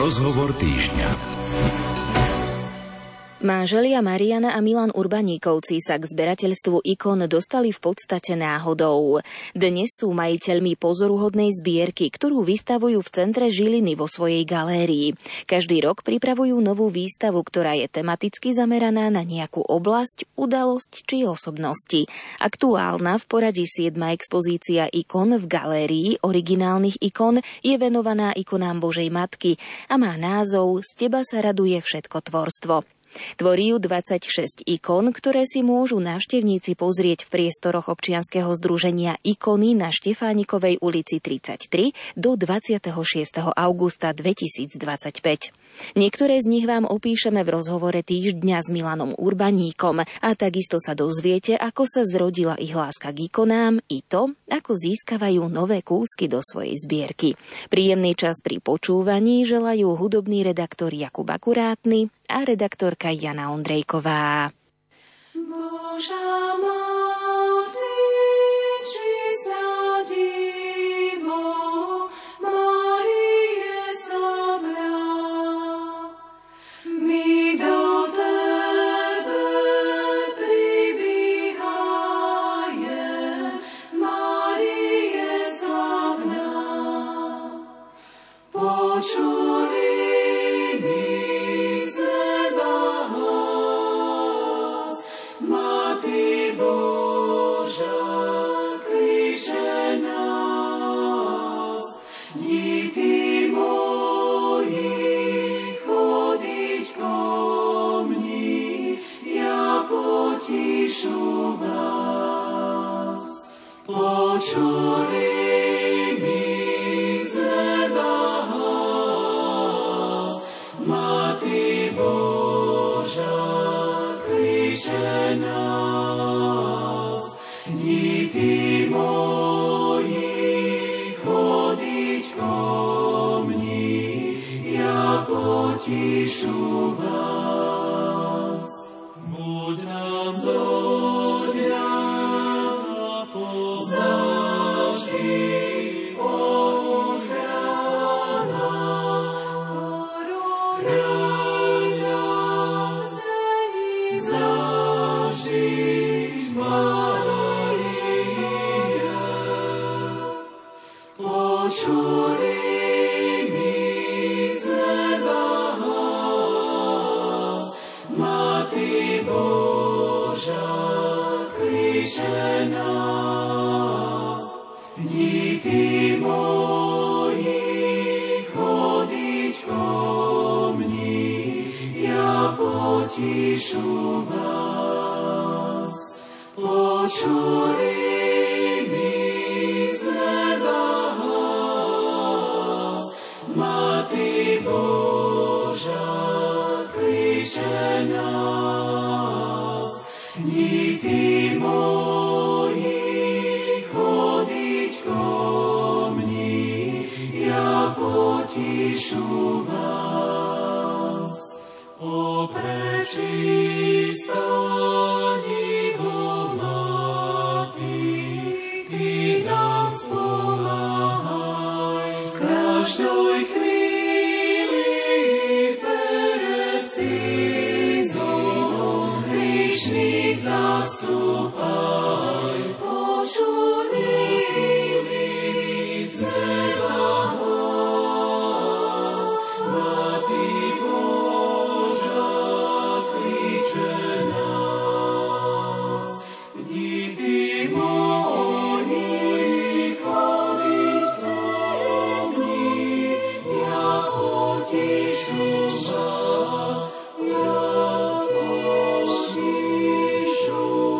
Rozhovor týždňa. Manželia Mariana a Milan Urbaníkovci sa k zberateľstvu ikon dostali v podstate náhodou. Dnes sú majiteľmi pozoruhodnej zbierky, ktorú vystavujú v centre Žiliny vo svojej galérii. Každý rok pripravujú novú výstavu, ktorá je tematicky zameraná na nejakú oblasť, udalosť či osobnosti. Aktuálna v poradí 7. expozícia ikon v galérii originálnych ikon je venovaná ikonám Božej Matky a má názov Z teba sa raduje všetko tvorstvo. Tvorí ju 26 ikon, ktoré si môžu návštevníci pozrieť v priestoroch občianskeho združenia Ikony na Štefánikovej ulici 33 do 26. augusta 2025. Niektoré z nich vám opíšeme v rozhovore týždňa s Milanom Urbaníkom a takisto sa dozviete, ako sa zrodila ich láska k ikonám i to, ako získavajú nové kúsky do svojej zbierky. Príjemný čas pri počúvaní želajú hudobný redaktor Jakub Akurátny a redaktorka Jana Ondrejková. Božá Matky, čistá divo, Márie slabná, my do tebe pribíhajem, Márie slabná, počuli my z neba hlas, Matky Božia, klíče nás, díky moji, chodiť ko mni, ja potišu vás. Počuli my z neba hlas, Matky Božia, klíče nás, díky moji, chodiť ko mni, ja potišu vás. Buď nám zoďa zavždy ochrana, chráň nás zavždy, Mária. Počuli my z neba hlas, Matky Božia, klíče nás, díky moji, chodiť ko mni, ja potišu vás. Počuli my z neba hlas, Matky Božia, klíče nás, díky moji, chodiť ko mni, ja potišu vás. O prečistá divo Matky, ty nám spomáhaj, každej chvíli pred cizou hriešných zastúpaj. Počuli my z neba hlas, Matky Božia, klíče nás, díky moji, chodiť ko mni, ja potišu vás, ja potišu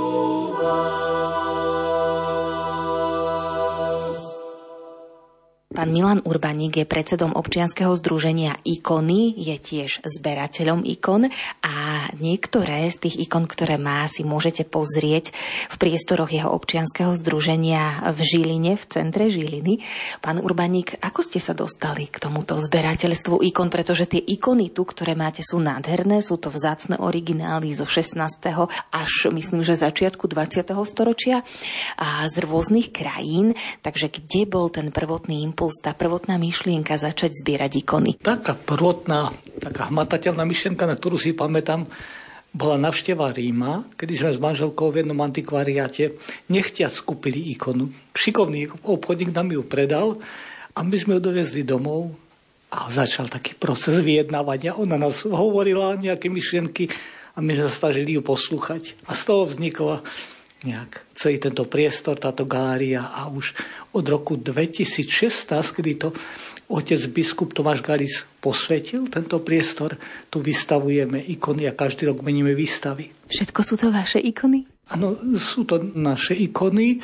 vás. Pán Milan Urbaník je predsedom občianskeho združenia Ikony, je tiež zberateľom ikon a niektoré z tých ikon, ktoré má, si môžete pozrieť v priestoroch jeho občianskeho združenia v Žiline, v centre Žiliny. Pán Urbaník, ako ste sa dostali k tomuto zberateľstvu ikon? Pretože tie ikony tu, ktoré máte, sú nádherné, sú to vzácne originály zo 16. až myslím, že začiatku 20. storočia a z rôznych krajín. Takže kde bol ten prvotný impuls tá prvotná myšlienka začať zbierať ikony? Taká prvotná, taká hmatateľná myšlienka, na ktorú si pamätám, bola návšteva Ríma, kedy sme s manželkou v jednom antikvariáte nechtiac skúpili ikonu. Šikovný obchodník nám ju predal a my sme ju dovezli domov a začal taký proces vyjednávania. Ona nás hovorila nejaké myšlienky a my sme sa snažili ju poslúchať. A z toho vznikla nejak celý tento priestor, táto galéria a už od roku 2016, kedy to otec biskup Tomáš Galis posvetil tento priestor, tu vystavujeme ikony a každý rok meníme výstavy. Všetko sú to vaše ikony? Áno, sú to naše ikony,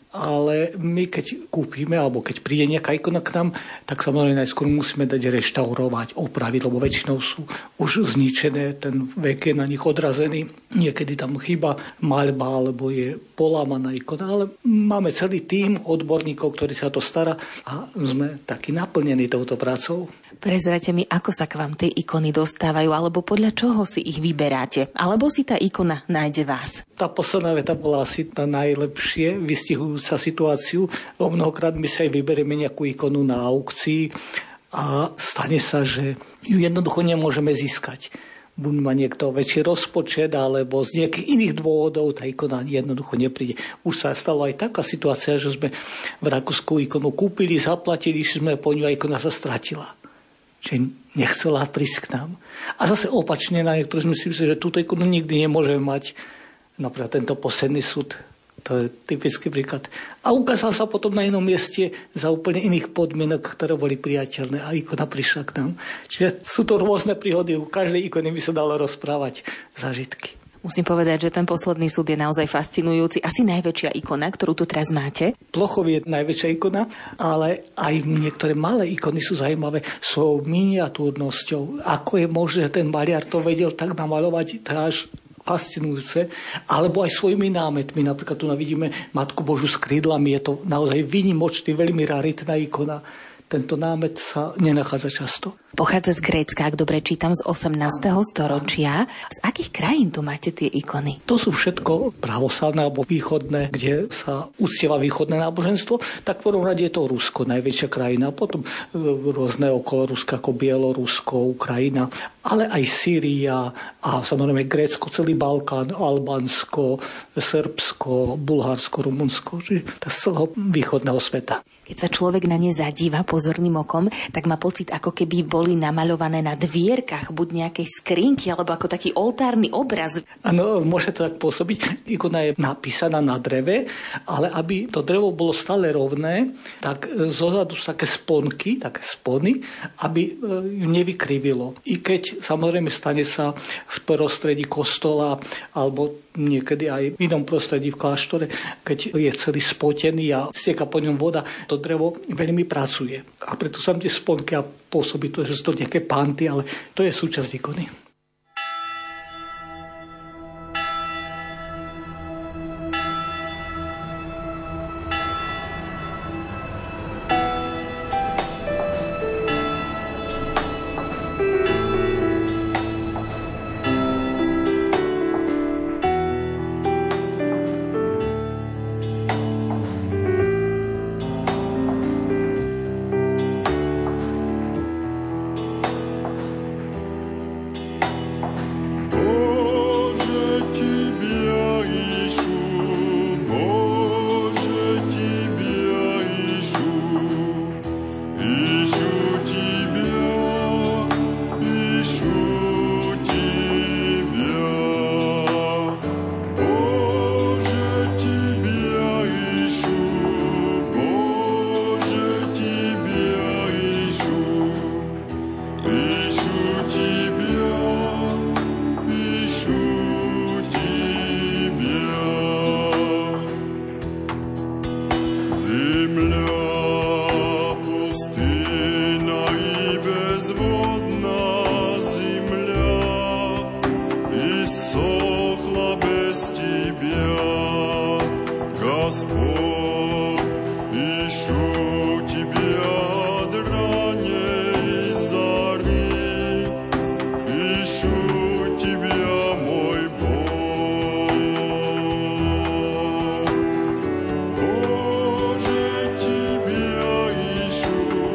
ale my keď kúpime, alebo keď príde nejaká ikona k nám, tak samozrejme najskôr musíme dať reštaurovať, opraviť, lebo väčšinou sú už zničené, ten vek je na nich odrazený. Niekedy tam chýba maľba, alebo je polámaná ikona, ale máme celý tím odborníkov, ktorí sa to stará a sme takí naplnení touto prácou. Prezrate mi, ako sa k vám tie ikony dostávajú, alebo podľa čoho si ich vyberáte, alebo si tá ikona nájde vás? Tá posledná veta bola asi tá najlepšie vystihujúca situáciu. Mnohokrát my sa aj vyberieme nejakú ikonu na aukcii a stane sa, že ju jednoducho nemôžeme získať. Buď má niekto väčší rozpočet, alebo z nejakých iných dôvodov tá ikona jednoducho nepríde. Už sa stala aj taká situácia, že sme v Rakúsku ikonu kúpili, zaplatili sme po ňu a ikona sa stratila. Že nechcela prísť k nám. A zase opačne, na niektorých sme si mysleli, že túto ikonu nikdy nemôžeme mať. Napríklad tento posledný súd, to je typický príklad. A ukázal sa potom na inom mieste za úplne iných podmienok, ktoré boli priateľné a ikona prišla k nám. Čiže sú to rôzne príhody, u každej ikony by sa dalo rozprávať zážitky. Musím povedať, že ten posledný súd je naozaj fascinujúci. Asi najväčšia ikona, ktorú tu teraz máte. Plochov je najväčšia ikona, ale aj niektoré malé ikony sú zaujímavé svojou miniatúrnosťou. Ako je možné, že ten maliar to vedel tak namaľovať, to až fascinujúce, alebo aj svojimi námetmi. Napríklad tu vidíme Matku Božu s krídlami, je to naozaj výnimočný, veľmi raritná ikona. Tento námet sa nenachádza často. Pochádza z Grécka, ak dobre čítam, z 18. storočia. Z akých krajín tu máte tie ikony? To sú všetko pravoslavné alebo východné, kde sa uctieva východné náboženstvo. Tak v prvom rade je to Rusko, najväčšia krajina, potom rôzne okolo Ruska, ako Bielorusko, Ukrajina, ale aj Sýria a samozrejme Grécko, celý Balkán, Albánsko, Srbsko, Bulharsko, Rumunsko, čiže z celého východného sveta. Keď sa človek na ne zadíva pozorným okom, tak má pocit, ako keby boli namaľované na dvierkach, buď nejakej skrinky, alebo ako taký oltárny obraz. Áno, môže to tak pôsobiť. Ikona je napísaná na dreve, ale aby to drevo bolo stále rovné, tak zozadu sú také sponky, také spony, aby ju nevykrivilo. I keď samozrejme stane sa v prostredí kostola alebo niekedy aj v inom prostredí v kláštore, keď je celý spotený a stieka po ňom voda, to drevo veľmi pracuje. A preto sa tie sponky a pôsobí to, že sú to nejaké panty, ale to je súčasť ikony. Боже, тебя ищу.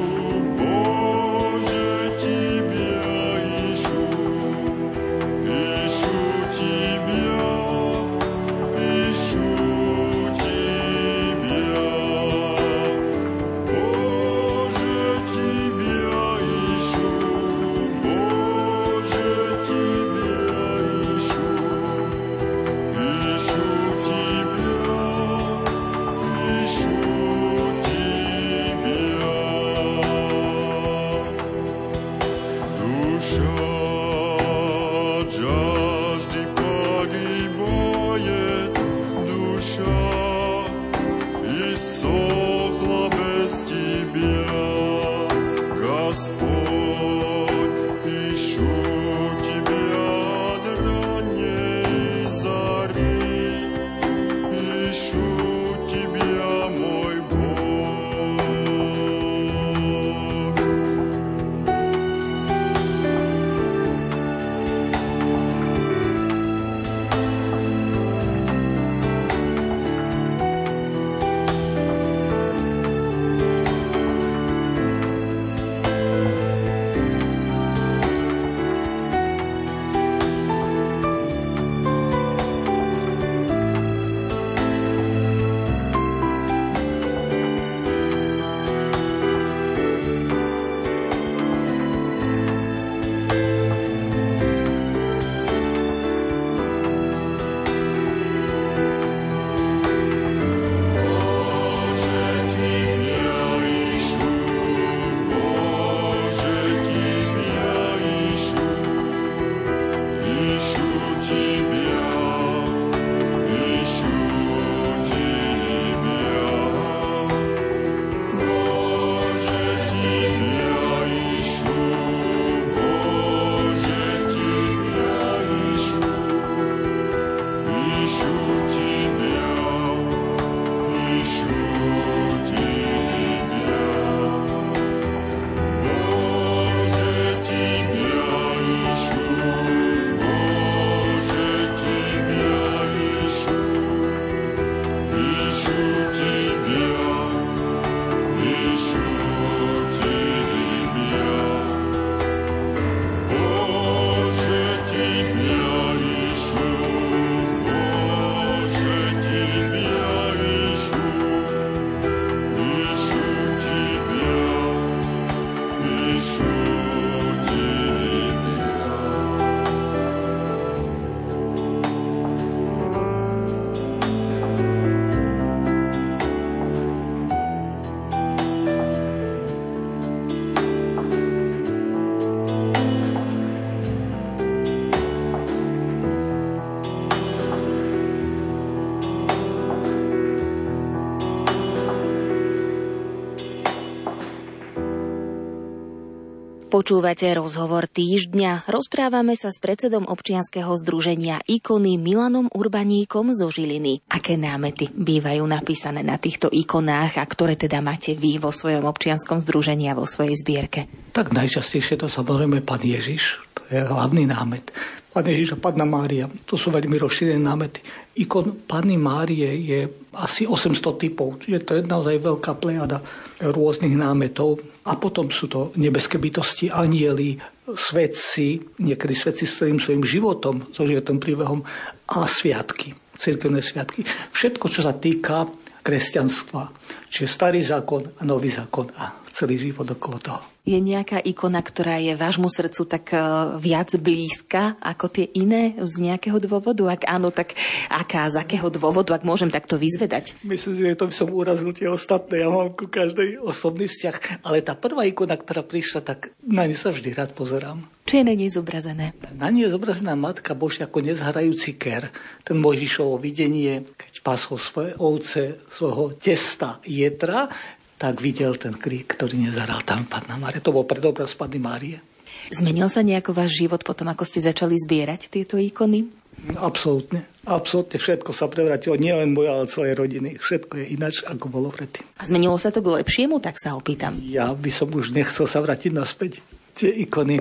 Počúvate rozhovor týždňa. Rozprávame sa s predsedom občianskeho združenia Ikony Milanom Urbaníkom zo Žiliny. Aké námety bývajú napísané na týchto ikonách a ktoré teda máte vy vo svojom občianskom združení a vo svojej zbierke? Tak najčastejšie to samozrejme Pán Ježiš, to je hlavný námet. Pán Ježiš a Panna Mária, to sú veľmi rozšírené námety. Ikon Panny Márie je asi 800 typov, čiže to je naozaj veľká plejada rôznych námetov. A potom sú to nebeské bytosti, anjeli, svetci, niekedy svetci s celým svojím životom, so životným príbehom a sviatky, cirkevné sviatky. Všetko, čo sa týka kresťanstva, čiže starý zákon a nový zákon a celý život okolo toho. Je nejaká ikona, ktorá je vášmu srdcu tak viac blízka ako tie iné z nejakého dôvodu? Ak áno, tak aká, z akého dôvodu, ak môžem takto vyzvedať? Myslím, že to by som urazil tie ostatné. Ja mám ku každej osobný vzťah. Ale tá prvá ikona, ktorá prišla, tak na ňu sa vždy rád pozerám. Čo je na nej zobrazené? Na nej je zobrazená Matka Božia ako nezhrajúci ker. Ten Mojžišovo videnie, keď pásol svoje ovce, svojho testa Jetra, tak videl ten krík, ktorý nezahral tam Panna Mária. To bol predobraz Panny Márie. Zmenil sa nejako váš život potom, ako ste začali zbierať tieto ikony? Absolútne. Absolútne všetko sa prevratilo. Nie len moja, ale celej rodiny. Všetko je ináč, ako bolo predtým. A zmenilo sa to k lepšiemu? Tak sa opýtam. Ja by som už nechcel sa vrátiť naspäť. Tie ikony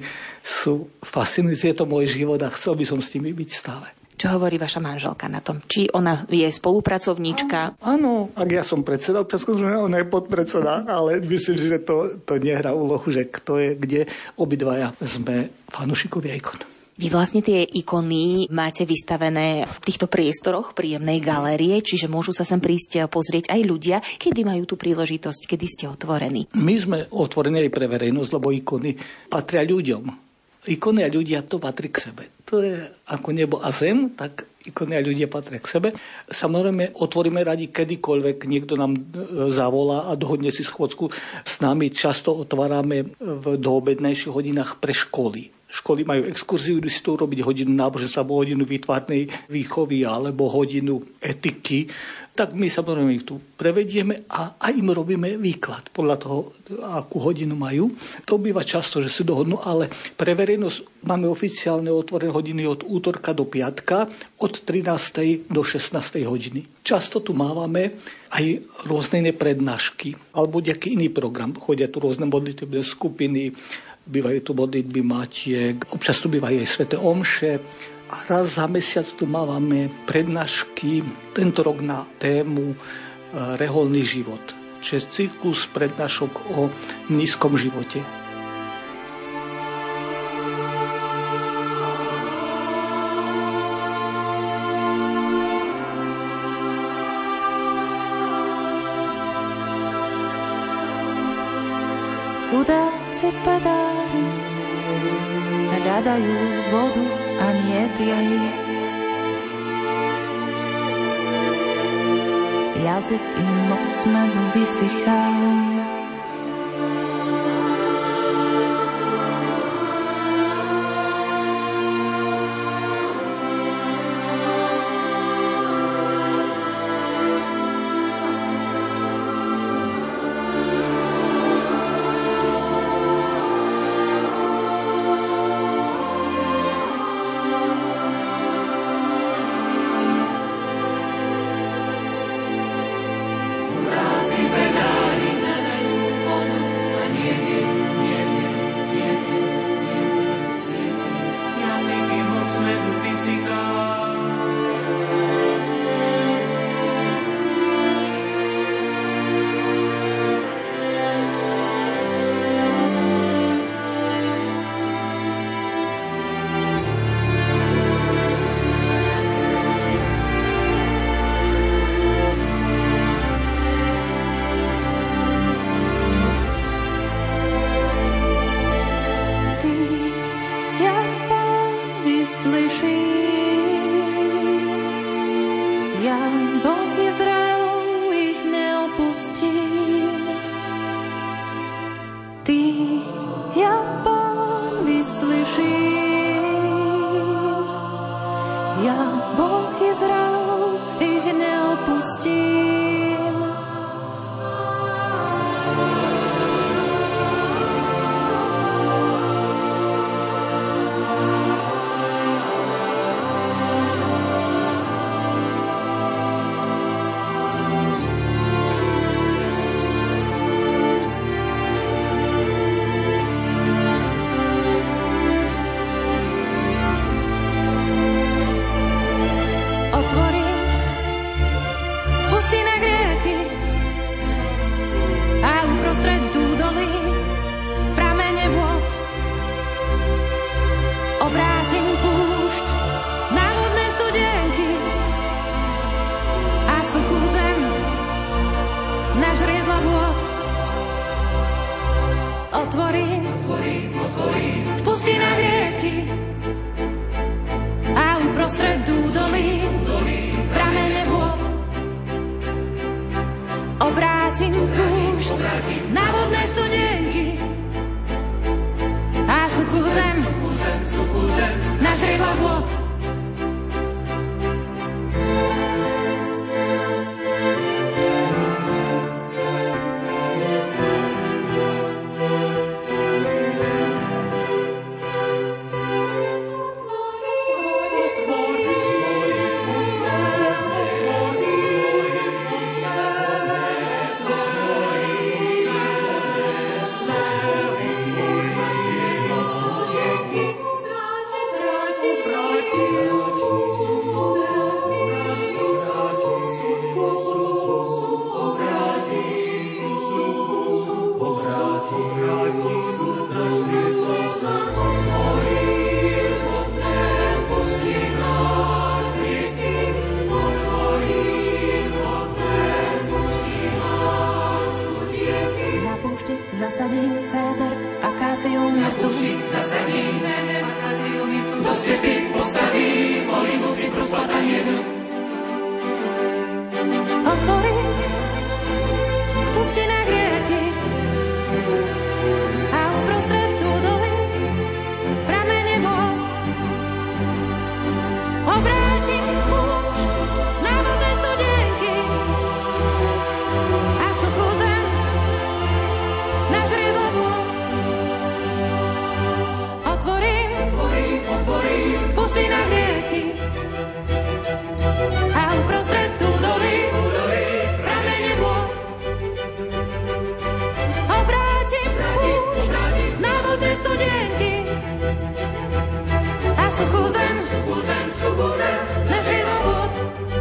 sú fascinujúce. Je to môj život a chcel by som s nimi byť stále. Čo hovorí vaša manželka na tom? Či ona je spolupracovníčka? Áno, ak ja som predseda, ona je podpredseda, ale myslím, že to nehrá úlohu, že kto je kde. Obidvaja sme fanúšikovia ikon. Vy vlastne tie ikony máte vystavené v týchto priestoroch príjemnej galérie, čiže môžu sa sem prísť pozrieť aj ľudia, kedy majú tú príležitosť, kedy ste otvorení. My sme otvorení aj pre verejnosť, lebo ikony patria ľuďom. Ikony a ľudia, to patrí k sebe. To je ako nebo a zem, tak ikony a ľudia patria k sebe. Samozrejme, otvoríme radi kedykoľvek, niekto nám zavolá a dohodne si schôdzku s nami. Často otvárame v doobednejších hodinách pre školy. školy majú exkurziu, idú si tu robiť hodinu náboženstva, alebo hodinu výtvarnej výchovy, alebo hodinu etiky, tak my samozrejme ich tu prevedieme a aj im robíme výklad podľa toho, akú hodinu majú. To býva často, že si dohodnú, ale pre verejnosť máme oficiálne otvorené hodiny od útorka do piatka od 13. do 16. hodiny. Často tu mávame aj rôzne prednášky alebo nejaký iný program. Chodia tu rôzne modlitebné skupiny, bývajú tu modlitby matiek, občas tu bývajú aj sväté omše. A raz za mesiac tu máme prednášky, tento rok na tému reholný život, čiže cyklus prednášok o nízkom živote. Chudáci pedári hľadajú vodu a nie jej. Jazyk im moc medu vysychá. Pramene horúhodné studienky a suchú zem na žilu vod.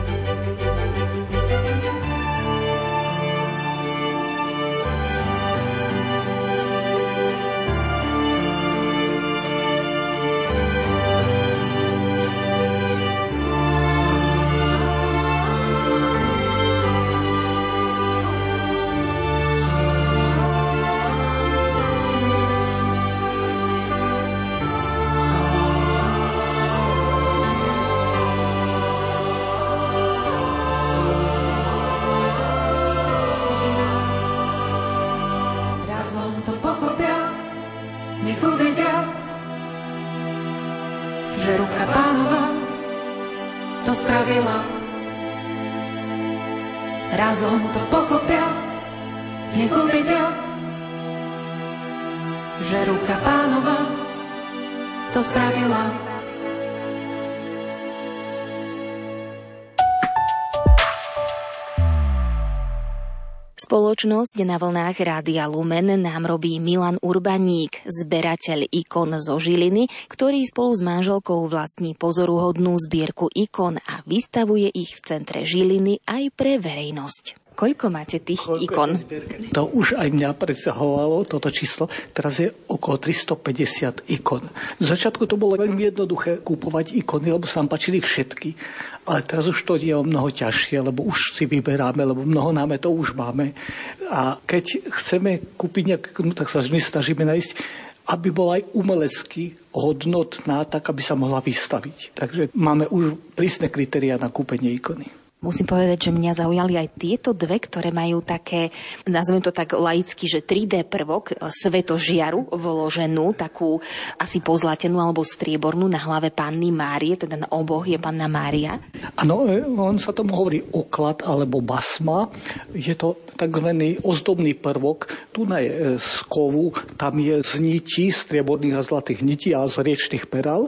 Razom to pochopia, nech uvidia, že ruka Pánova to spravila. Spoločnosť na vlnách Rádia Lumen nám robí Milan Urbaník, zberateľ ikon zo Žiliny, ktorý spolu s manželkou vlastní pozoruhodnú zbierku ikon a vystavuje ich v centre Žiliny aj pre verejnosť. Koľko máte tých ikon? To už aj mňa predsahovalo, toto číslo. Teraz je okolo 350 ikon. V začiatku to bolo veľmi jednoduché kúpovať ikony, lebo sa nám páčili všetky. Ale teraz už to je o mnoho ťažšie, lebo už si vyberáme, lebo mnoho námetov už máme. A keď chceme kúpiť nejakú ikonu, tak sa vždy snažíme nájsť, aby bola aj umelecky hodnotná, tak aby sa mohla vystaviť. Takže máme už prísne kritériá na kúpenie ikony. Musím povedať, že mňa zaujali aj tieto dve, ktoré majú také, nazvem to tak laicky, že 3D prvok svetožiaru vloženú, takú asi pozlatenú alebo striebornú na hlave Panny Márie, teda na oboch je Panna Mária. Áno, on sa tomu hovorí oklad alebo basma. Je to takzvaný ozdobný prvok. Tu je z kovu, tam je z nití, strieborných a zlatých nití a z riečných perál.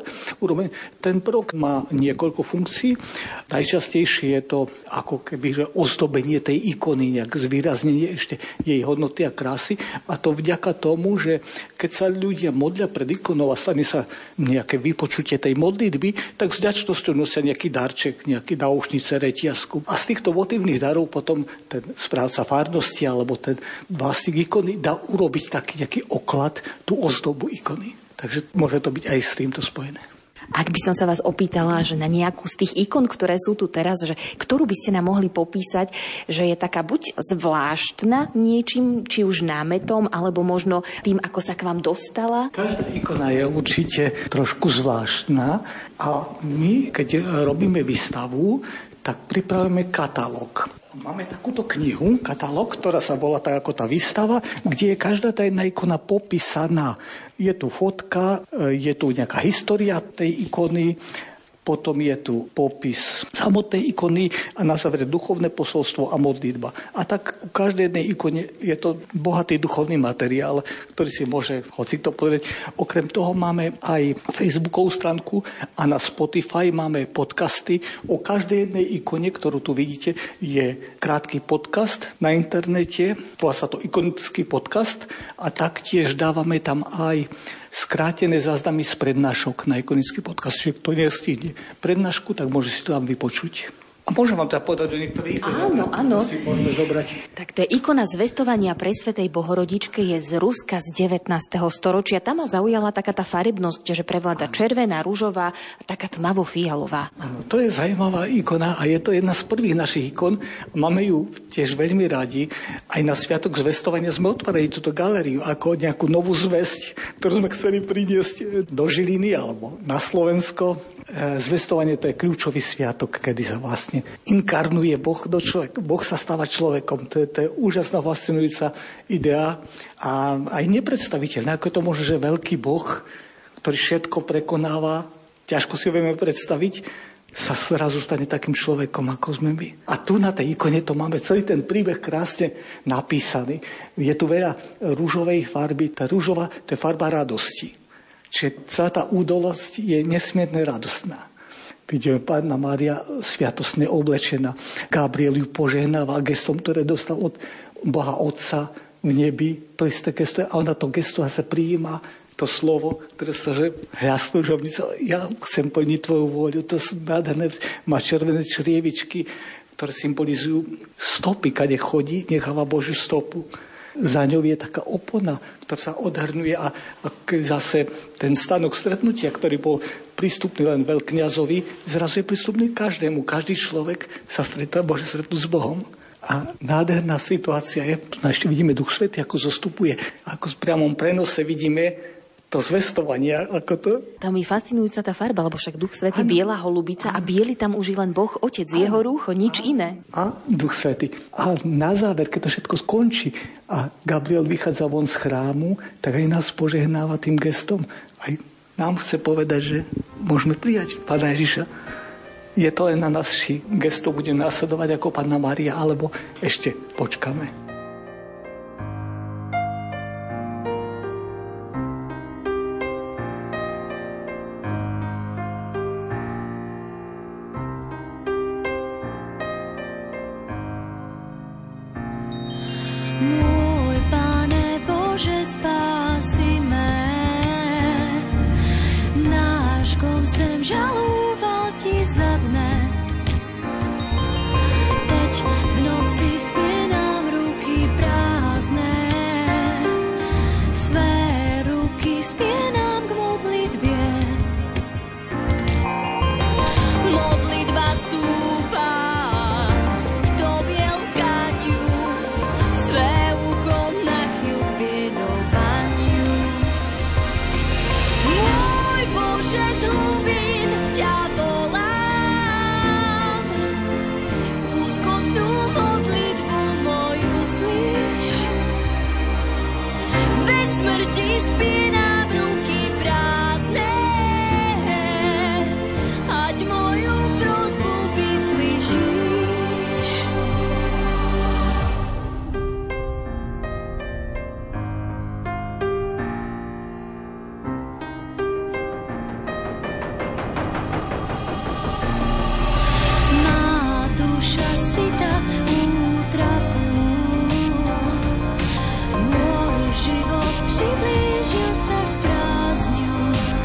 Ten prvok má niekoľko funkcií. Najčastejšie je to ako keby že ozdobenie tej ikony, nejak zvýraznenie ešte jej hodnoty a krásy. A to vďaka tomu, že keď sa ľudia modlia pred ikonou a stane sa nejaké vypočutie tej modlitby, tak s vďačnosťou nosia nejaký darček, nejaký náušnice, reťazku. A z týchto votivných darov potom ten správca farnosti alebo ten vlastník ikony dá urobiť taký nejaký oklad, tú ozdobu ikony. Takže môže to byť aj s týmto spojené. Ak by som sa vás opýtala, že na nejakú z tých ikon, ktoré sú tu teraz, že ktorú by ste nám mohli popísať, že je taká buď zvláštna niečím, či už námetom, alebo možno tým, ako sa k vám dostala? Každá ikona je určite trošku zvláštna a my, keď robíme výstavu, tak pripravíme katalóg. Máme takúto knihu, katalóg, ktorá sa volá tak ako tá výstava, kde je každá tá jedna ikona popísaná. Je tu fotka, je tu nejaká história tej ikony, potom je tu popis samotnej ikony a na závere duchovné posolstvo a modlitba. A tak u každej jednej ikone je to bohatý duchovný materiál, ktorý si môže hocikto povedať. Okrem toho máme aj Facebookovú stránku a na Spotify máme podcasty. O každej jednej ikone, ktorú tu vidíte, je krátky podcast na internete. Volá sa to ikonický podcast a taktiež dávame tam aj skrátené záznamy z prednášok na ikonický podcast. Čiže kto nestihne prednášku, tak môže si to tam vypočuť. A môžem vám teda povedať, že niektoré ikony si môžeme zobrať. Tak to je ikona zvestovania presvätej Bohorodičke, je z Ruska z 19. storočia. Tam ma zaujala taká tá farebnosť, že prevláda červená, ružová a taká tmavo-fialová. Áno, to je zaujímavá ikona a je to jedna z prvých našich ikon. Máme ju tiež veľmi radi. Aj na Sviatok zvestovania sme otvorili túto galériu ako nejakú novú zvesť, ktorú sme chceli priniesť do Žiliny alebo na Slovensko. Zvestovanie to je kľúčový sviatok, kedy sa vlastne inkarnuje Boh do človeka. Boh sa stáva človekom. To je úžasná, fascinujúca idea a aj nepredstaviteľná. Ako to môže, že veľký Boh, ktorý všetko prekonáva, ťažko si ho vieme predstaviť, sa zrazu stane takým človekom, ako sme my. A tu na tej ikone to máme celý ten príbeh krásne napísaný. Je tu veľa rúžovej farby. Tá rúžová, to je farba radosti. Čiže celá tá údolosť je nesmierne radostná. Vidíme Panna Mária sviatostne oblečená. Gabriel ju požehnáva gestom, ktoré dostal od Boha Otca v nebi. To isté gesto a ona to gesto zase prijíma, to slovo, ktoré sa, že jasnú žovnicu, ja chcem plniť tvoju vôľu, to sú nádherné, má červené črievičky, ktoré symbolizujú stopy, kade chodí, necháva Božiu stopu. Za ňou je taká opona, ktorá sa odhrňuje a zase ten stánok stretnutia, ktorý bol prístupný len veľkňazovi, zrazu je prístupný každému. Každý človek sa môže stretnúť s Bohom. A nádherná situácia je, ešte vidíme Duch Svätý, ako zostupuje, ako v priamom prenose vidíme to zvestovanie. Ako to... Tam je fascinujúca tá farba, lebo však Duch Svätý, biela holubica a biely tam už je len Boh, Otec, jeho rúcho, nič iné. A Duch Svätý. A na záver, keď to všetko skončí a Gabriel vychádza von z chrámu, tak aj nás požehnáva tým gestom. Aj nám chce povedať, že môžeme prijať Pána Ježiša. Je to len na nás, či gesto budeme nasledovať ako Panna Mária, alebo ešte počkáme. Môj Pane Bože, spási mé, náškom sem žalúval ti za dne. Teď v noci spínám ruky prázdne, své ruky spínám k modlitbě. Modlitba stúpa k tobie lkaniu, své ucho nachyl k biedovaniu. Môj Bože, z hlubín ťa volám, úzkostnú modlitbu moju slyš. Ve smrti spínám ruky prázdne, ať moju prosbu vyslyšíš. Má duša syta útrapu, môj život přiblížil sa k prázdňu.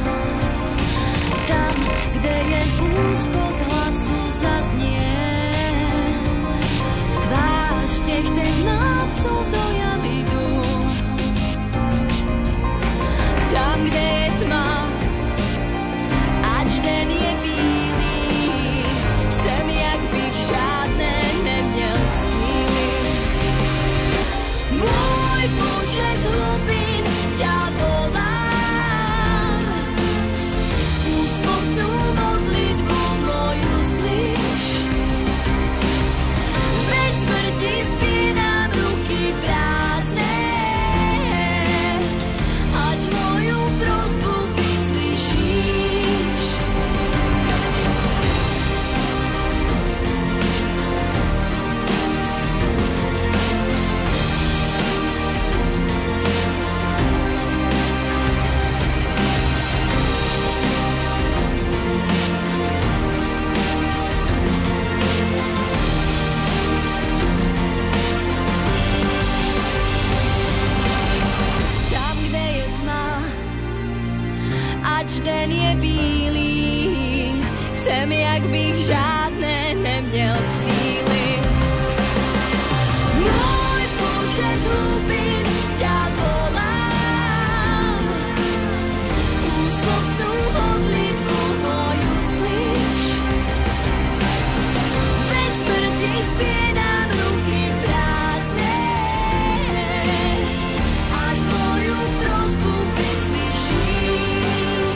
Tam, kde je úzkosť hlasu zaznie, tvář těch teď nám, co do jam idú. Tam, kde je tma, ač den je bílý, sem jak bych žádné neměl síly. Môj Bože, z hlubín ťa volám, úzkostnú modlitbu moju slyš. Ve smrti spínám ruky prázdne, ať moju prosbu vyslyšíš. Tam, kde je tma, ač den je bílý, sem jak bych žádné neměl síly. Môj Bože, z hlubín ťa volám, úzkostnú modlitbu moju slyš. Ve smrti spínám ruky prázdne, ať moju prosbu vyslyšíš.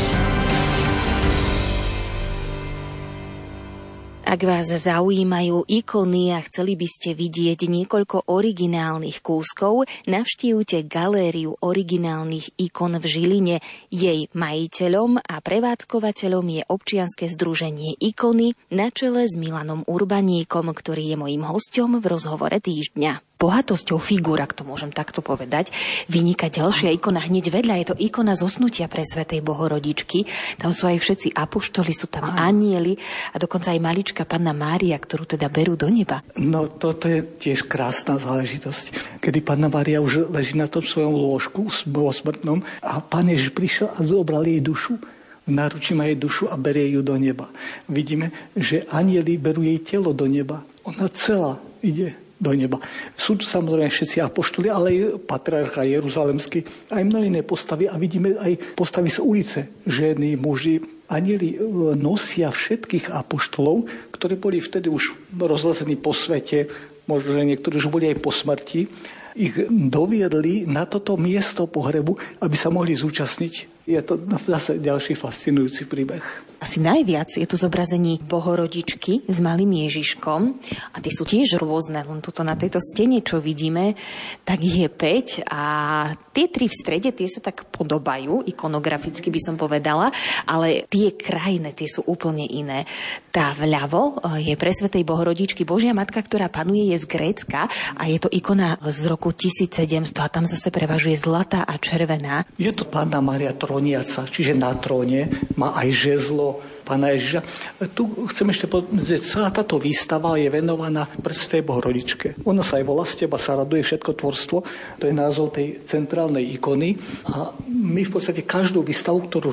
Ak vás zaujímajú ikony a chceli by ste vidieť niekoľko originálnych kúskov, navštívte galériu originálnych ikon v Žiline. Jej majiteľom a prevádzkovateľom je občianske združenie Ikony na čele s Milanom Urbaníkom, ktorý je mojím hosťom v rozhovore týždňa. bohatosťou figúr, ak to môžem takto povedať, vyniká ďalšia ikona hneď vedľa. Je to ikona zosnutia Presvätej Bohorodičky. Tam sú aj všetci apoštoli, sú tam anjeli a dokonca aj malička Panna Mária, ktorú teda berú do neba. No toto je tiež krásna záležitosť. Kedy Panna Mária už leží na tom svojom lôžku smrtnom a Pán Ježiš prišiel a zobral jej dušu. V náručí má jej dušu a berie ju do neba. Vidíme, že anjeli berú jej telo do neba. Ona celá ide do neba. Sú tu samozrejme všetci apoštoli, ale aj patriarcha Jeruzalemský, aj mnohé iné postavy a vidíme aj postavy z ulice. Ženy, muži, anjeli nosia všetkých apoštolov, ktorí boli vtedy už rozlezení po svete, možno, že niektorí už boli aj po smrti, ich doviedli na toto miesto pohrebu, aby sa mohli zúčastniť. Je to zase ďalší fascinujúci príbeh. Asi najviac je tu zobrazení Bohorodičky s malým Ježiškom a tie sú tiež rôzne. Len tuto na tejto stene, čo vidíme, tak ich je 5 a tie 3 v strede, tie sa tak podobajú, ikonograficky by som povedala, ale tie krajné, tie sú úplne iné. Tá vľavo je Presvätej Bohorodičky Božia Matka, ktorá panuje, je z Grécka a je to ikona z roku 1700 a tam zase prevažuje zlatá a červená. Je to Panna Mária troniaca, čiže na tróne má aj žezlo Pána Ježiša. Tu chcem ešte povedať, že celá táto výstava je venovaná Presvätej Bohorodičke. Ona sa aj volá Z teba sa raduje všetko tvorstvo. To je názov tej centrálnej ikony. A my v podstate každú výstavu, ktorú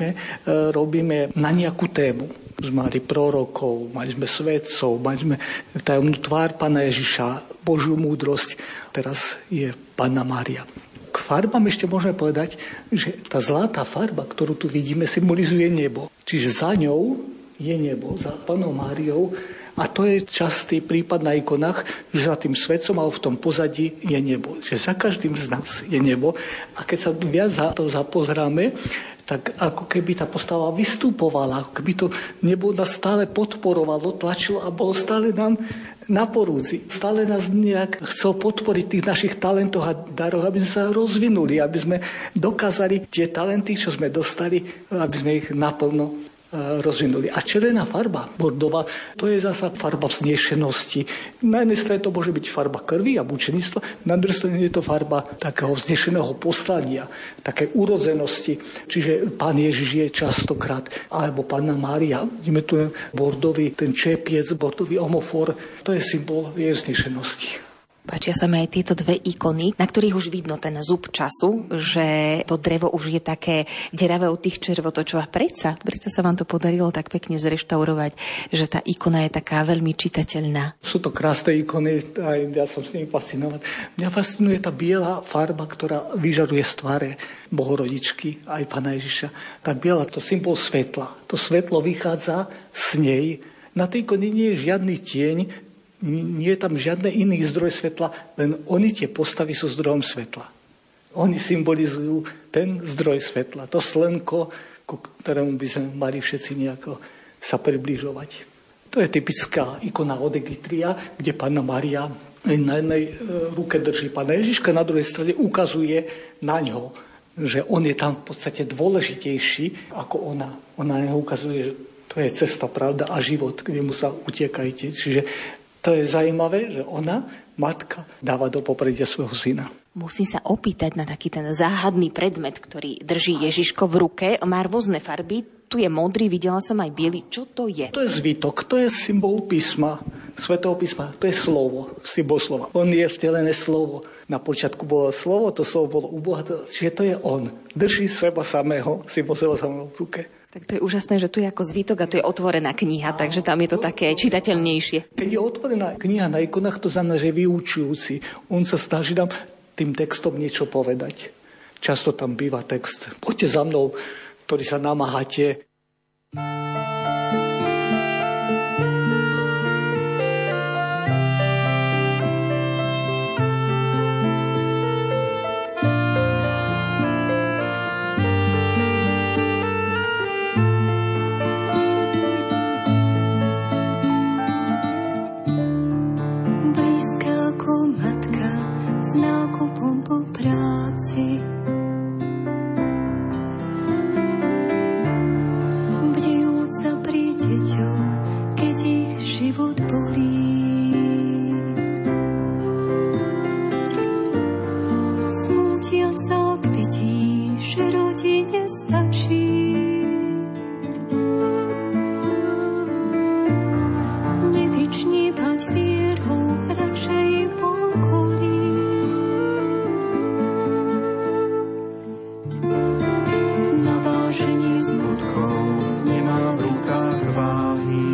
robíme na nejakú tému. Sme mali prorokov, mali sme svetcov, mali sme tajomnú tvár Pána Ježiša, Božiu múdrosť. Teraz je Panna Mária. K farbám ešte môžeme povedať, že tá zlatá farba, ktorú tu vidíme, symbolizuje nebo. Čiže za ňou je nebo, za Pannou Máriou. A to je častý prípad na ikonách, že za tým svetcom alebo v tom pozadí je nebo. Že za každým z nás je nebo. A keď sa viac za to zapozráme, tak ako keby tá postava vystupovala, ako keby to nebo nás stále podporovalo, tlačilo a bolo stále nám na porúdzi. Stále nás nejak chcel podporiť tých našich talentoch a daroch, aby sme sa rozvinuli, aby sme dokázali tie talenty, čo sme dostali, aby sme ich naplno rozvinuli. A červená farba, bordová, to je zasa farba vznešenosti. Na jednej strane to môže byť farba krvi a mučenictva, na druhej strane je to farba takého vznešeného poslania, také urodzenosti. Čiže Pán Ježiš je častokrát, alebo Panna Mária, vidíme tu bordový, ten čepiec, bordový omofor, to je symbol jej vznešenosti. Páčia sa mi aj tieto 2 ikony, na ktorých už vidno ten zub času, že to drevo už je také deravé od tých červotočov. A predsa sa vám to podarilo tak pekne zreštaurovať, že tá ikona je taká veľmi čitateľná. Sú to krásne ikony, aj ja som s nimi fascinovaný. Mňa fascinuje tá biela farba, ktorá vyžaruje z tváre Bohorodičky, aj Pána Ježiša. Tá biela, to symbol svetla. To svetlo vychádza z nej. Na tej ikone nie je žiadny tieň, nie je tam žiadny iný zdroj svetla, len oni tie postavy sú zdrojom svetla. Oni symbolizujú ten zdroj svetla, to slnko, ku ktorému by sme mali všetci nejako sa približovať. To je typická ikona od Egitria, kde Panna Mária na jednej ruke drží Pána Ježiška, na druhej strane ukazuje na ňo, že on je tam v podstate dôležitejší ako ona. Ona neho ukazuje, že to je cesta, pravda a život, kde mu sa utiekajte. Čiže to je zaujímavé, že ona, matka, dáva do popredia svojho syna. Musím sa opýtať na taký ten záhadný predmet, ktorý drží Ježiško v ruke. Má rôzne farby. Tu je modrý, videla som aj biely. Čo to je? To je zvitok, to je symbol písma, Svätého písma. To je slovo, symbol slova. On je vtelené slovo. Na počiatku bolo slovo, to slovo bolo u Boha, čiže to je on. Drží seba samého, symbol seba samého v ruke. Tak to je úžasné, že tu je ako zvítok a tu je otvorená kniha, takže tam je to také čitateľnejšie. Keď je otvorená kniha na ikonách, to znamená, že je vyučujúci. On sa snaží nám tým textom niečo povedať. Často tam býva text: poďte za mnou, ktorí sa namáhate. vážení skutkov nemá v rukách váhy.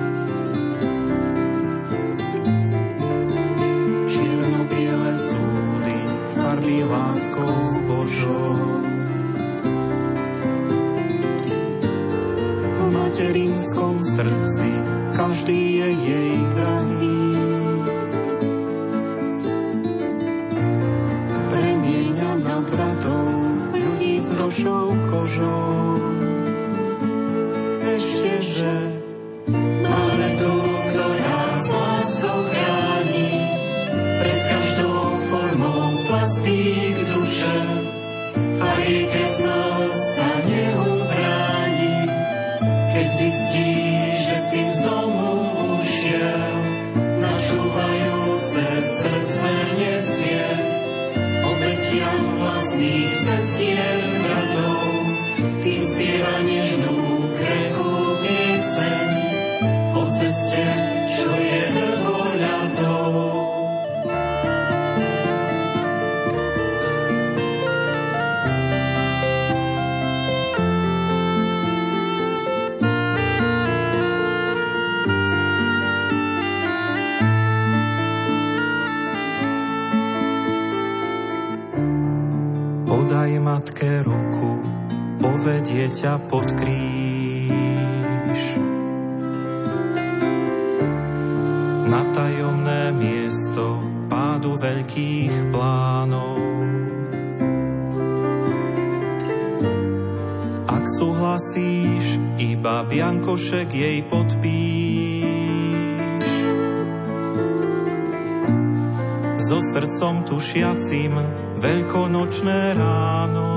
Čierno-biele súdy farbí láskou Božou. V materinskom srdci každý je jej drahý. Premieňa na bratov ľudí s hrošou kožou. Ešte, že máme tu, ktorá s láskou chráni pred každou formou plastík duše a rieke slz sa neubráni, keď zistí, že si z domu ušiel, načúvajúce srdce nesie obetiam vlastných sestier bratov, tým spieva nežnú krehkú pieseň o ceste, čo je hrboľatou. Podaj matke ruku, povedie ťa pod kríž. Na tajomné miesto pádu veľkých plánov. Ak súhlasíš, iba biankošek jej podpíš. So srdcom tušiacim veľkonočné ráno.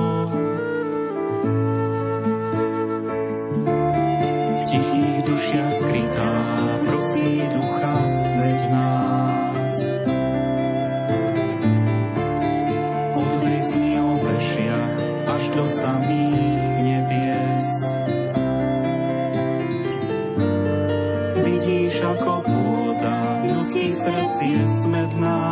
V tichých dušiach skrytá prosí ducha, veď nás. Od väzní o vešiach až do samých nebies. Vidíš, ako pôda ľudských srdc je smedná.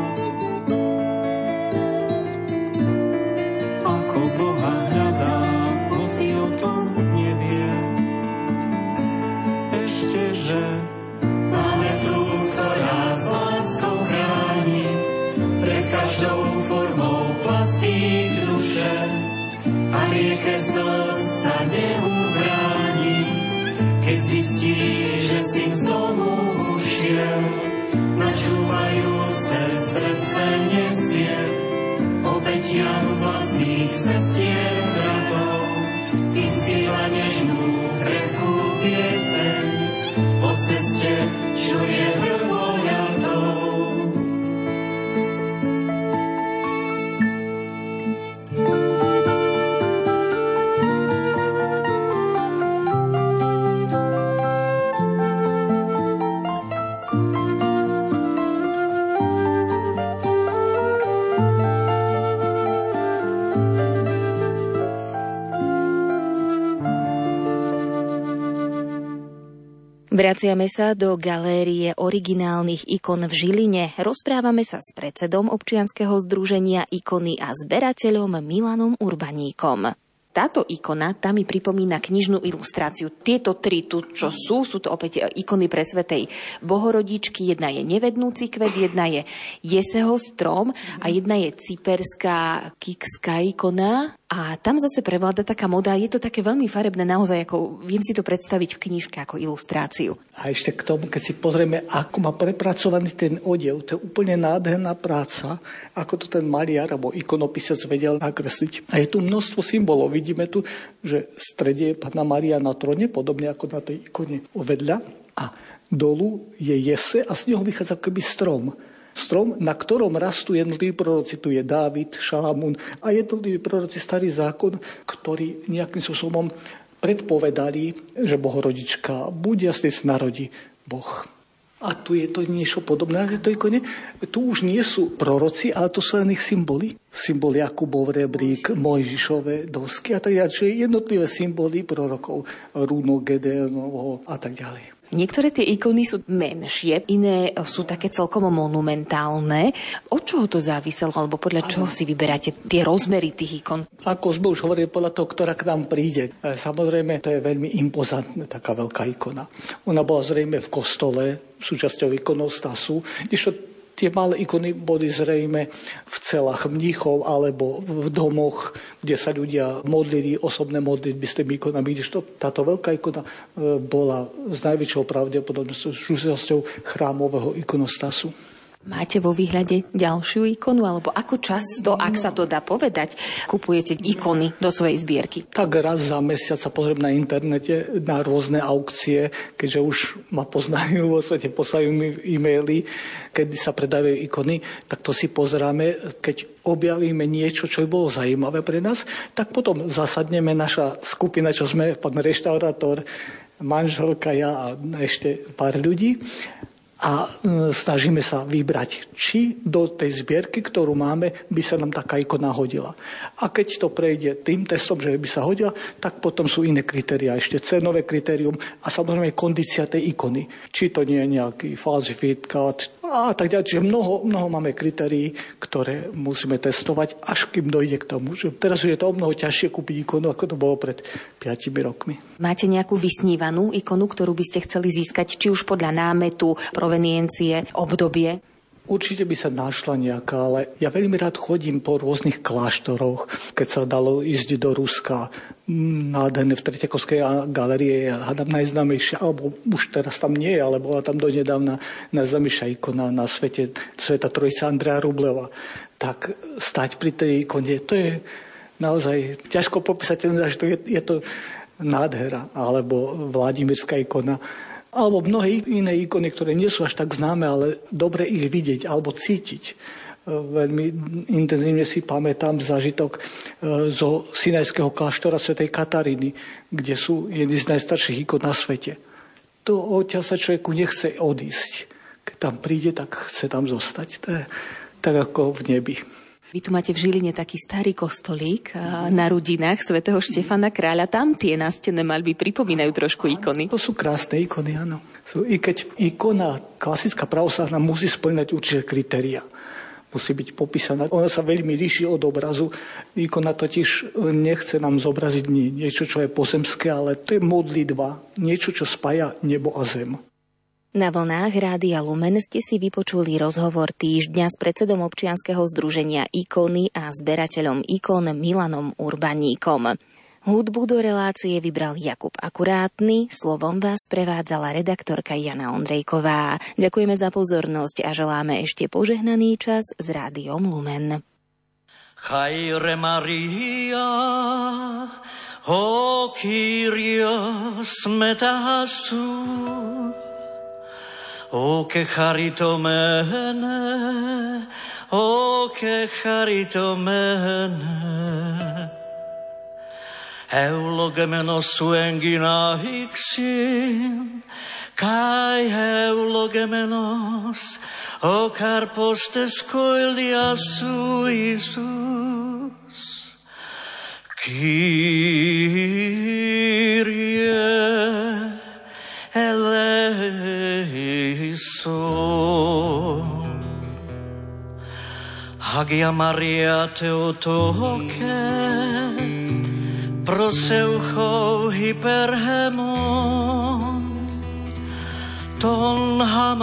Rieke slz sa neubráni, keď zistí, že si z domu ušiel, načúvajúce srdce nesie obetiam vlastných sestier bratov, tým spieva nežnú krehkú pieseň o ceste, čo je hrboľatou. Vraciame sa do galérie originálnych ikon v Žiline. Rozprávame sa s predsedom občianskeho združenia Ikony a zberateľom Milanom Urbaníkom. Táto ikona, tá mi pripomína knižnú ilustráciu. Tieto tri tu, čo sú to opäť ikony pre svätej Bohorodičky. Jedna je nevednúci kvet, jedna je jeseho strom a jedna je cyperská kikská ikona. A tam zase prevláda taká moda, je to také veľmi farebné, naozaj, ako viem si to predstaviť v knižke ako ilustráciu. A ešte k tomu, keď si pozrieme, ako má prepracovaný ten odev, to je úplne nádherná práca, ako to ten maliar alebo ikonopisec vedel nakresliť. A je tu množstvo symbolov. Vidíme tu, že v strede je Panna Mária na tróne, podobne ako na tej ikone vedľa. A dolu je jese a z neho vychádza akoby strom. Strom, na ktorom rastú jednotliví proroci. Tu je Dávid, Šalamún a jednotliví proroci Starý zákon, ktorí nejakým spôsobom predpovedali, že Bohorodička bude a z tej sa narodí Boh. A tu je to niečo podobné, že to ikone. Tu už nie sú proroci, ale to sú len ich symboly. Symbol Jakubov rebrík, Mojžišové dosky a tak ďalej. Čiže jednotlivé symboly prorokov, Rúno, Gedeonovo a tak ďalej. Niektoré tie ikony sú menšie, iné sú také celkom monumentálne. Od čoho to záviselo, alebo podľa čoho si vyberáte tie rozmery tých ikon? Ako sme už hovorili, podľa toho, ktorá k nám príde. Samozrejme, to je veľmi impozantná taká veľká ikona. Ona bola zrejme v kostole, súčasťou ikonostasu, tie malé ikony boli zrejme v celách mníchov alebo v domoch, kde sa ľudia modlili osobné modlitby s tými ikonami. Táto veľká ikona bola s najväčšou pravdepodobnosťou súčasťou chrámového ikonostasu. Máte vo výhľade ďalšiu ikonu, alebo ako často, ak sa to dá povedať, kupujete ikony do svojej zbierky? Tak raz za mesiac sa pozriem na internete na rôzne aukcie, keďže už ma poznajú vo svete, poslajú mi e-maily, kedy sa predávajú ikony, tak to si pozeráme. Keď objavíme niečo, čo by bolo zaujímavé pre nás, tak potom zasadneme naša skupina, čo sme, pán reštaurátor, manželka, ja a ešte pár ľudí, a snažíme sa vybrať, či do tej zbierky, ktorú máme, by sa nám taká ikona hodila. A keď to prejde tým testom, že by sa hodila, tak potom sú iné kritériá, ešte cenové kritérium a samozrejme kondícia tej ikony. Či to nie je nejaký falzifikát a tak ďalej. Čiže mnoho máme kritérií, ktoré musíme testovať, až kým dojde k tomu. Že teraz je to o mnoho ťažšie kúpiť ikonu, ako to bolo pred 5 rokmi. Máte nejakú vysnívanú ikonu, ktorú by ste chceli získať, či už podľa námetu, proveniencie, obdobie? Určite by sa našla nejaká, ale ja veľmi rád chodím po rôznych kláštoroch, keď sa dalo ísť do Ruska. Nádherné v Tretiakovskej galérii je hádam najznámejšia, alebo už teraz tam nie je, ale bola tam donedávna najznámejšia ikona na svete, Sveta Trojica Andreja Rubleva. Tak stať pri tej ikone, to je naozaj ťažko popísateľné, že je to nádhera, alebo Vladimírská ikona, alebo mnohé iné ikony, ktoré nie sú až tak známe, ale dobre ich vidieť alebo cítiť. Veľmi intenzívne si pamätám zážitok zo Sinajského kláštora svätej Kataríny, kde sú jedny z najstarších ikon na svete. To odtiaľ sa človeku nechce odísť. Keď tam príde, tak chce tam zostať. To je tak ako v nebi. Vy tu máte v Žiline taký starý kostolík na Rudinách svätého Štefana Kráľa. Tam tie nástenné maľby pripomínajú trošku ikony. To sú krásne ikony, áno. I keď ikona klasická pravoslavná musí spĺňať určité kritériá. Musí byť popísaná. Ona sa veľmi líši od obrazu. Ikona totiž nechce nám zobraziť niečo, čo je pozemské, ale to je modlitba. Niečo, čo spája nebo a zem. Na vlnách Rádia Lumen ste si vypočuli rozhovor týždňa s predsedom občianskeho združenia Ikony a zberateľom ikon Milanom Urbaníkom. Hudbu do relácie vybral Jakub Akurátny, slovom vás prevádzala redaktorka Jana Ondrejková. Ďakujeme za pozornosť a želáme ešte požehnaný čas s Rádiom Lumen. Chaire Maria, o Kyrios metasu, o che charitomene, o che charitomene, eulogemenos suengina ixim, kai eulogemenos, o carpos tescoilia su Iisus, Kyrie eleison. Hagia Maria Theotoke, proseucho hyperhemon, ton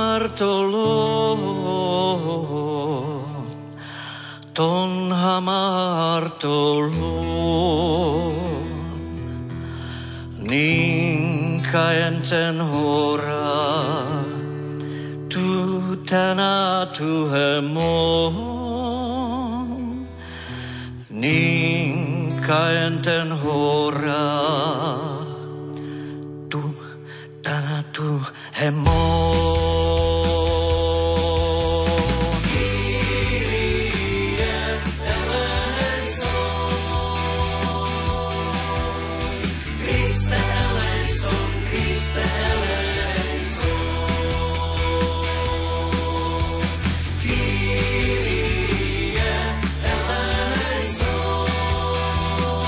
hamartolon, ton hamartolon, ninca enten hora, tu tanatu hemon, ninca enten hora, tu tanatu hemon.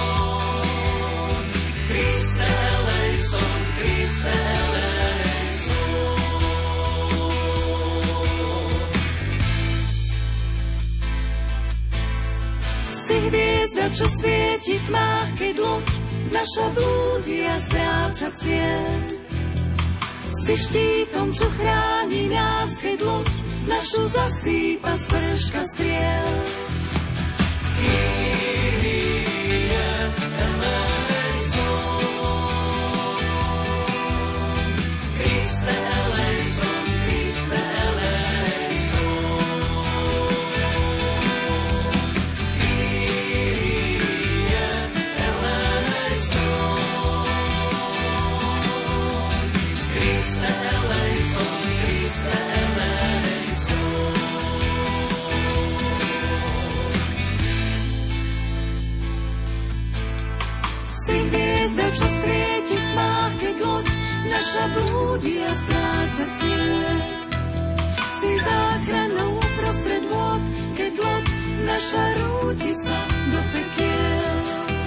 Christe eleison, čo svieti v tmách, keď loď naša blúdi a stráca cieľ. Si štítom, čo chráni nás, keď loď našu zasýpa z vrška striel. Naša blúdi a stráca cieľ. Si záchranou prostred vôd, keď loď naša rúti sa do pekiel.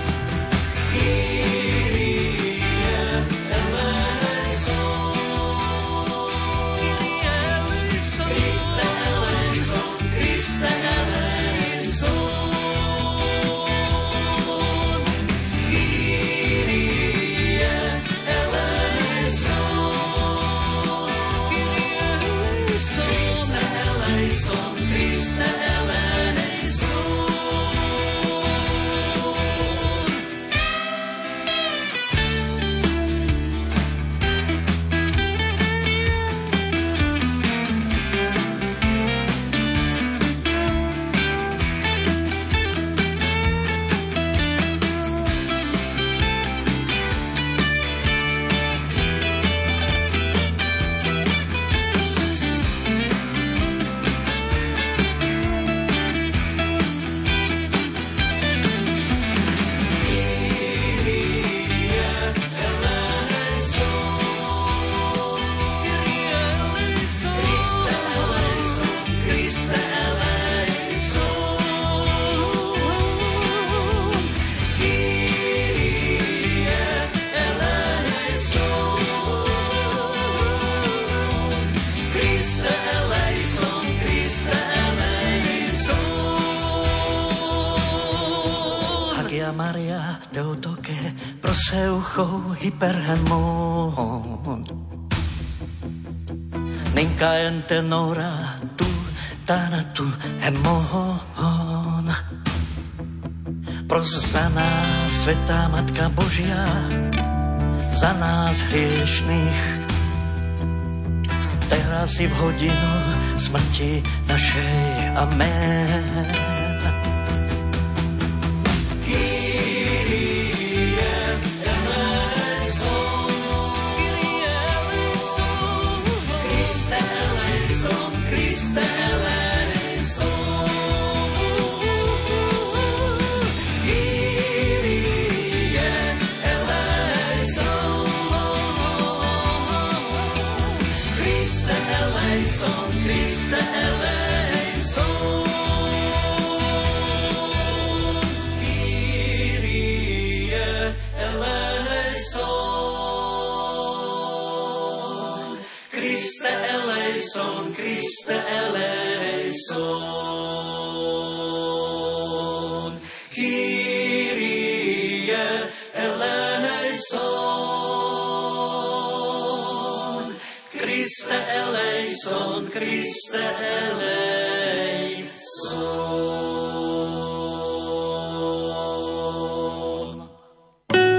Kyrie eleison, Kyrie eleison, Christe eleison, Christe eleison. Maria Teotoke proseuchou hyperhemon Ninka entenora tu tanatu hemon Pros za nás, Svätá Matka Božia, za nás hriešných, teraz i v hodinu smrti našej. Amen. Christe eleison, Christe eleison.